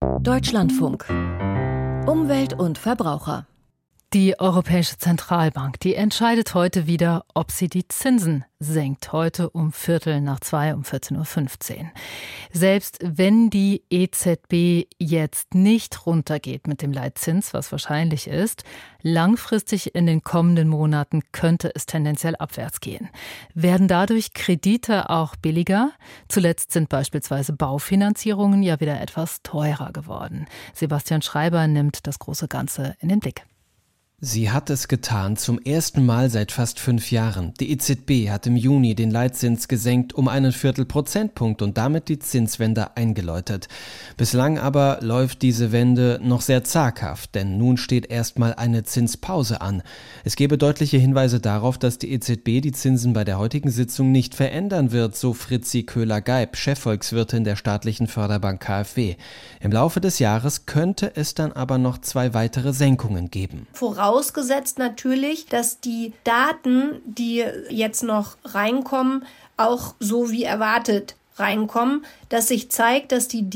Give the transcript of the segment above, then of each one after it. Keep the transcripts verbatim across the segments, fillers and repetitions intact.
Deutschlandfunk. Umwelt und Verbraucher. Die Europäische Zentralbank, die entscheidet heute wieder, ob sie die Zinsen senkt. Heute um Viertel nach zwei, um vierzehn Uhr fünfzehn. Selbst wenn die E Z B jetzt nicht runtergeht mit dem Leitzins, was wahrscheinlich ist, langfristig in den kommenden Monaten könnte es tendenziell abwärts gehen. Werden dadurch Kredite auch billiger? Zuletzt sind beispielsweise Baufinanzierungen ja wieder etwas teurer geworden. Sebastian Schreiber nimmt das große Ganze in den Blick. Sie hat es getan, zum ersten Mal seit fast fünf Jahren. Die E Z B hat im Juni den Leitzins gesenkt um einen Viertelprozentpunkt und damit die Zinswende eingeläutet. Bislang aber läuft diese Wende noch sehr zaghaft, denn nun steht erstmal eine Zinspause an. Es gebe deutliche Hinweise darauf, dass die E Z B die Zinsen bei der heutigen Sitzung nicht verändern wird, so Fritzi Köhler-Geib, Chefvolkswirtin der staatlichen Förderbank KfW. Im Laufe des Jahres könnte es dann aber noch zwei weitere Senkungen geben. Vorausgesetzt natürlich, dass die Daten, die jetzt noch reinkommen, auch so wie erwartet reinkommen, dass sich zeigt, dass die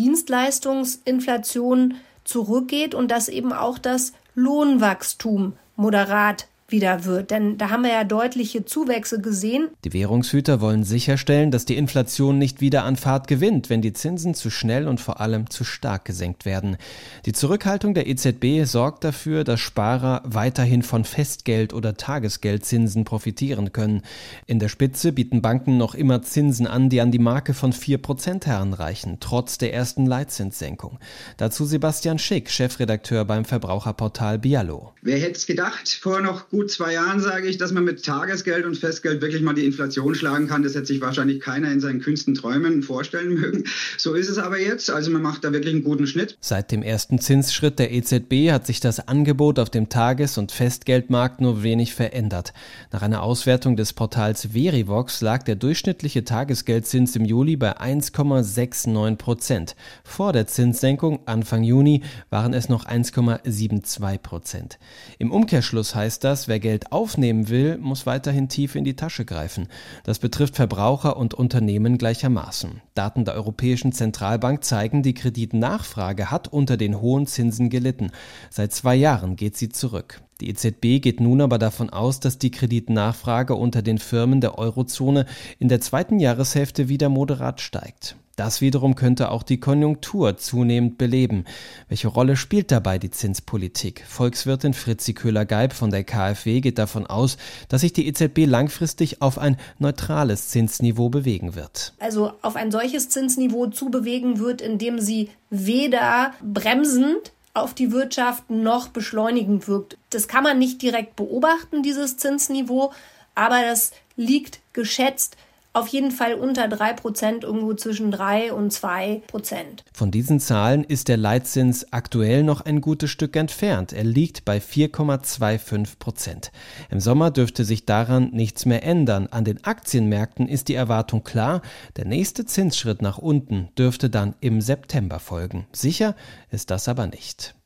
Dienstleistungsinflation zurückgeht und dass eben auch das Lohnwachstum moderat wieder wird. Denn da haben wir ja deutliche Zuwächse gesehen. Die Währungshüter wollen sicherstellen, dass die Inflation nicht wieder an Fahrt gewinnt, wenn die Zinsen zu schnell und vor allem zu stark gesenkt werden. Die Zurückhaltung der E Z B sorgt dafür, dass Sparer weiterhin von Festgeld- oder Tagesgeldzinsen profitieren können. In der Spitze bieten Banken noch immer Zinsen an, die an die Marke von vier Prozent heranreichen, trotz der ersten Leitzinssenkung. Dazu Sebastian Schick, Chefredakteur beim Verbraucherportal Bialo. Wer hätte es gedacht, vor noch gut zwei Jahren sage ich, dass man mit Tagesgeld und Festgeld wirklich mal die Inflation schlagen kann. Das hätte sich wahrscheinlich keiner in seinen kühnsten Träumen vorstellen mögen. So ist es aber jetzt. Also man macht da wirklich einen guten Schnitt. Seit dem ersten Zinsschritt der E Z B hat sich das Angebot auf dem Tages- und Festgeldmarkt nur wenig verändert. Nach einer Auswertung des Portals Verivox lag der durchschnittliche Tagesgeldzins im Juli bei eins Komma neunundsechzig Prozent. Vor der Zinssenkung Anfang Juni waren es noch eins Komma zweiundsiebzig Prozent. Im Umkehrschluss heißt das, wer Geld aufnehmen will, muss weiterhin tief in die Tasche greifen. Das betrifft Verbraucher und Unternehmen gleichermaßen. Daten der Europäischen Zentralbank zeigen, die Kreditnachfrage hat unter den hohen Zinsen gelitten. Seit zwei Jahren geht sie zurück. Die E Z B geht nun aber davon aus, dass die Kreditnachfrage unter den Firmen der Eurozone in der zweiten Jahreshälfte wieder moderat steigt. Das wiederum könnte auch die Konjunktur zunehmend beleben. Welche Rolle spielt dabei die Zinspolitik? Volkswirtin Fritzi Köhler-Geib von der KfW geht davon aus, dass sich die E Z B langfristig auf ein neutrales Zinsniveau bewegen wird. Also auf ein solches Zinsniveau zubewegen wird, indem sie weder bremsend auf die Wirtschaft noch beschleunigend wirkt. Das kann man nicht direkt beobachten, dieses Zinsniveau, aber das liegt geschätzt auf jeden Fall unter drei Prozent, irgendwo zwischen drei und zwei Prozent. Von diesen Zahlen ist der Leitzins aktuell noch ein gutes Stück entfernt. Er liegt bei vier Komma fünfundzwanzig Prozent. Im Sommer dürfte sich daran nichts mehr ändern. An den Aktienmärkten ist die Erwartung klar. Der nächste Zinsschritt nach unten dürfte dann im September folgen. Sicher ist das aber nicht.